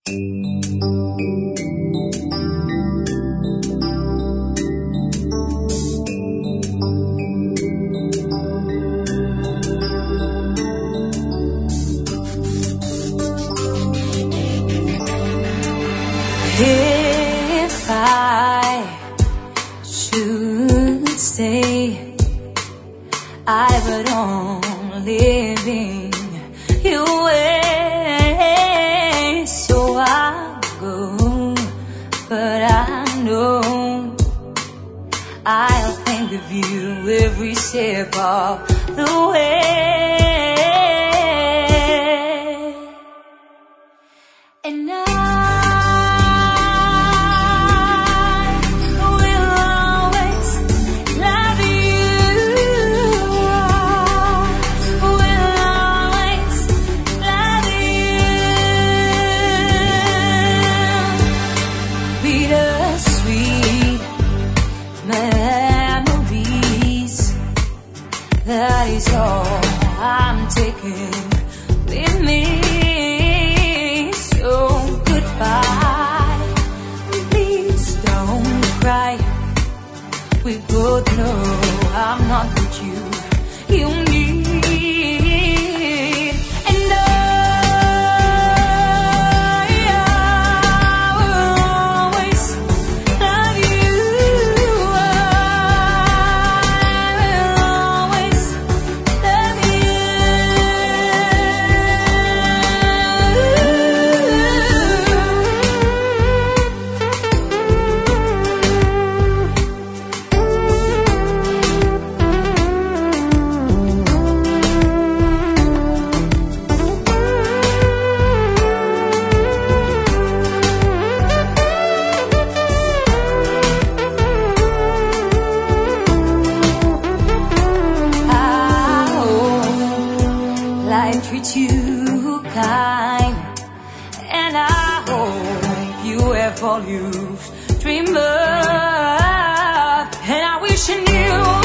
If I should stay, I would only bring you away. So I'll go, but I know I'll think of you every step of the way. And bittersweet memories, that is all I'm taking with me. So goodbye, please don't cry. We both know I'm not what you need. Life treats you kind, and I hope you have all you've dreamed of. And I wish you knew